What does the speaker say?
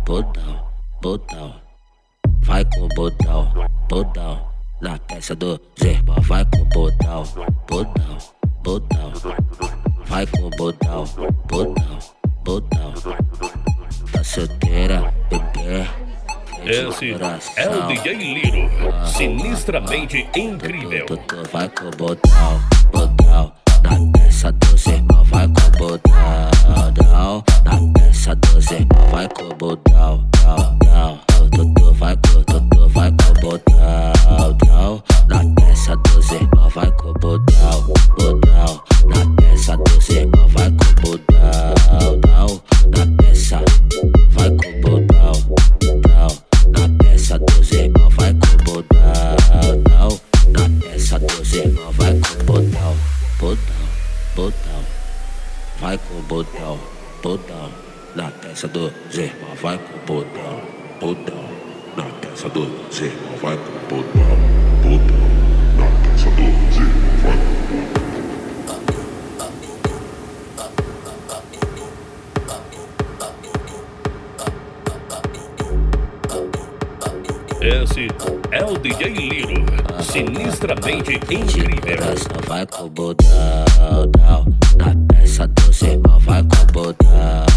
botão, botão. Vai com botão, botão. Na peça do Zerba, vai com botão, botão, botão. Vai com botão, botão, botão. Tá solteira, bebê. Esse é o DJ Liro, sinistramente incrível. Vai com botão, botão. Na peça do Zerba, vai com botão. Na peça do Zerba, vai com botão. Vai com botão. Na peça do Zerba, vai com botão. Na peça do Zerba, vai com botão. Na peça, vai com botão. Na peça do Zerba, vai com botão. Na peça do Zerba, vai com botão. Botão. Vai com botão. Na peça do Zerba, vai com botão. Na peça do Zerba, vai com botão. Na peça do Zerba, vai com botão. Esse é o DJ Liro, sinistramente incrível. Vai com botão. Na peça do Zerba, vai com botão.